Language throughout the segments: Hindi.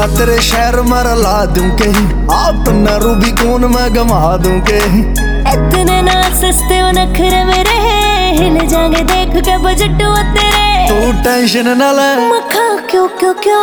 तेरे शहर मरला दूंगे, आप न रूबी कौन मैं गमा दूंगे। इतने ना सस्ते हो नखरे मेरे, हिल जाएंगे देख के बजट वो तेरे। तू टेंशन न ले मखा क्यों क्यों क्यों,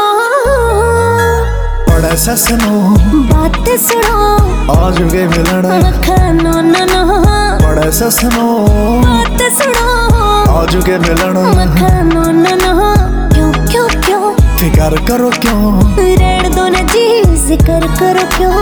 बड़ा ससनो बात सुनो आज के मिलन। मखा नो नो नो, बड़ा ससनो बात सुनो आज के मिलन। मखा नो नो नो, क्यों क्यों क्यों फिकर करो क्यों, रेड़ दो न जी जिक्र करो क्यों।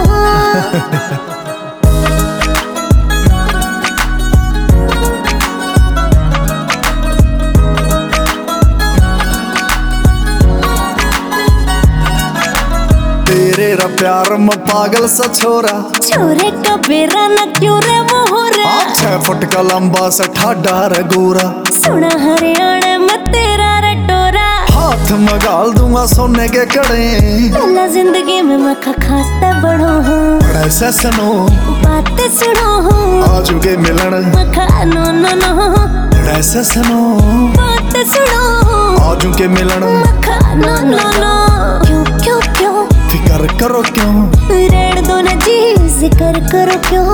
तेरे रा प्यार में पागल सा छोरा, छोरे का बेरा न क्यों रे मोहरा। 6 फुट का लंबा सा ठाडा रे गोरा, सुना हरियाणा में तेरा रटोरा। हाथ में गाल दूंगा सोने के कड़े, पहला जिंदगी में मखा खाता बड़ो हूँ। बड़ा ससनो बात सुनो आज के मिलन। मखा नो नो नो, बड़ा ससनो बात सुनो आज के मिलन। मखा नो नो नो, क्यों क्यों क्यों फिकर करो क्यों, रेड़ दो न जी जिक्र करो क्यों।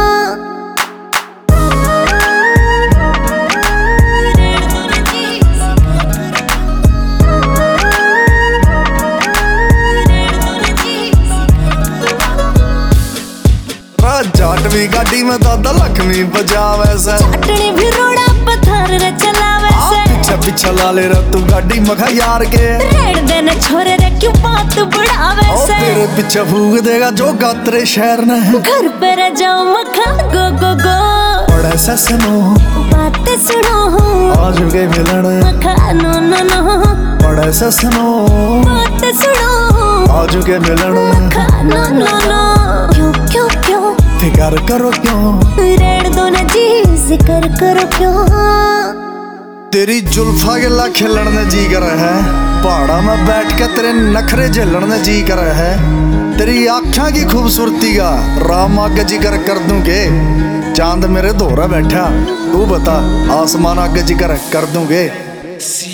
जाट भी गाड़ी में दादा लक्ष्मी बजावे से, चटनी भी रोड़ा पत्थर रे चलावे से। पीछे पीछे लाले रे तू गाड़ी मखा यार के, रेड़ देने छोरे रे क्यों बात बढ़ावे से। तेरे पीछे फूक देगा जो गात्रे शहर ने। घर पे रह जाओ मखा गो गो गो, बड़ा ससनो बात सुनो आज के मिलन। मखा नो नो नो, बड़ा ससनो बात सुनो आज के मिलन। मखा नो नो नो, क्यों क्यों क्यों फिकर करो क्यों, रेड़ दो न जी जिक्र करो क्यों। तेरी जुल्फा के ला खिलन ने जी कर है, पहाड़ा में बैठ के तेरे नखरे झेलन ने जी कर है। तेरी आँखा की खूबसूरती का राम आगे जिक्र कर दूंगे, चांद मेरे धोरा बैठा तू बता आसमान आगे जिक्र कर दूंगे।